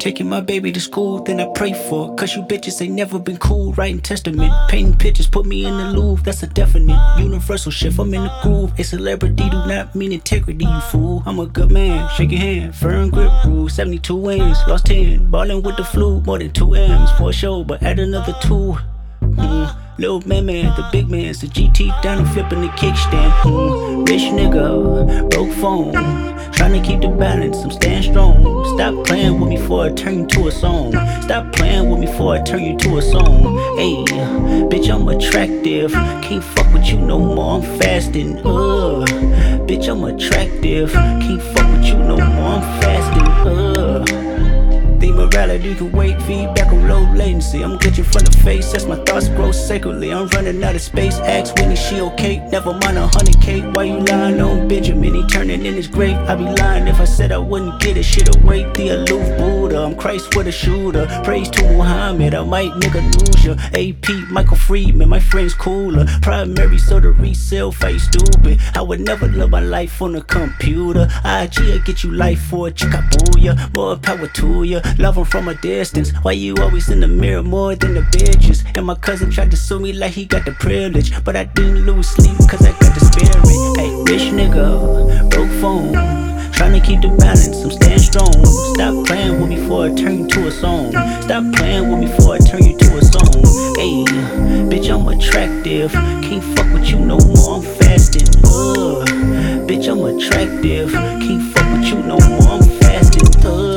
Taking my baby to school, then I pray for it. Cause you bitches ain't never been cool. Writing testament, painting pictures, put me in the Louvre. That's a definite universal shift, I'm in the groove. A celebrity do not mean integrity, you fool. I'm a good man, shake your hand, firm grip rule. 72 wins, lost 10, ballin' with the flu. More than 2 M's for a show, but add another 2. Little man, the big man's the GT down and flipping the kickstand. Rich nigga, broke phone, trying to keep the balance, I'm staying strong. Stop playing with me before I turn you to a song. Stop playing with me before I turn you to a song. Hey, bitch, I'm attractive, can't fuck with you no more, I'm fasting. Bitch, I'm attractive, can't fuck with you no more, I'm fasting. Think morality can wait, feedback on low latency. I'm glitching from the face as my thoughts grow sacredly. I'm running out of space, ask Winnie, she okay? Never mind 100K, why you lying on Benjamin? He turning in his grave, I'd be lying if I said I wouldn't get it. Shit away, the aloof Buddha, I'm Christ with a shooter. Praise to Muhammad, I might nigga lose ya. AP, Michael Friedman, my friend's cooler. Primary, so the resale face stupid. I would never live my life on a computer. IG'll get you life for a chickabooya. More power to ya. Love 'em from a distance. Why you always in the mirror more than the bitches? And my cousin tried to sue me like he got the privilege, but I didn't lose sleep cause I got the spirit. Hey, rich nigga, broke phone, trying to keep the balance, I'm staying strong. Stop playing with me before I turn you to a song. Stop playing with me before I turn you to a song. Hey, bitch, I'm attractive, can't fuck with you no more, I'm fasting. Bitch, I'm attractive, can't fuck with you no more, I'm fasting.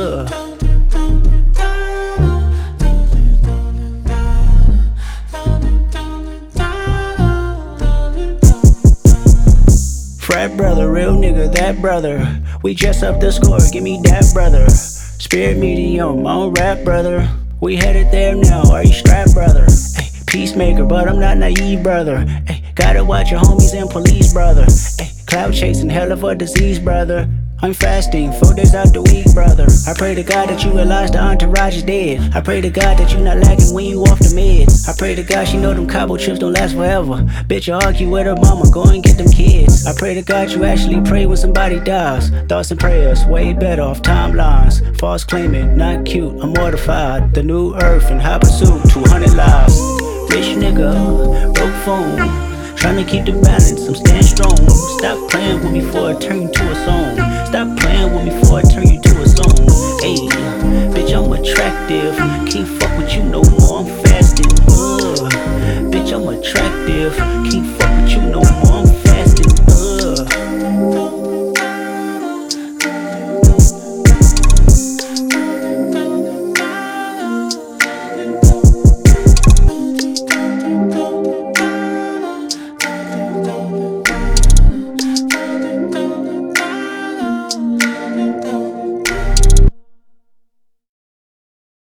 Frat brother, real nigga, that brother. We dress up the score, give me that brother. Spirit medium, on rap brother. We headed there now, are you strapped brother? Ay, peacemaker, but I'm not naive brother. Ay, gotta watch your homies and police brother. Ay, cloud chasing, hell of a disease brother. I'm fasting, 4 days out the week, brother. I pray to God that you realize the entourage is dead. I pray to God that you not lacking when you off the meds. I pray to God she know them Cabo trips don't last forever. Bitch, you argue with her mama, go and get them kids. I pray to God you actually pray when somebody dies. Thoughts and prayers, way better off timelines. False claiming, not cute, I'm mortified. The new earth in high pursuit, 200 lives. Rich nigga, broke phone, trying to keep the balance, I'm staying strong. Stop playing with me before I turn you to a song. Stop playing with me before I turn you to a song. Hey, bitch, I'm attractive, can't fuck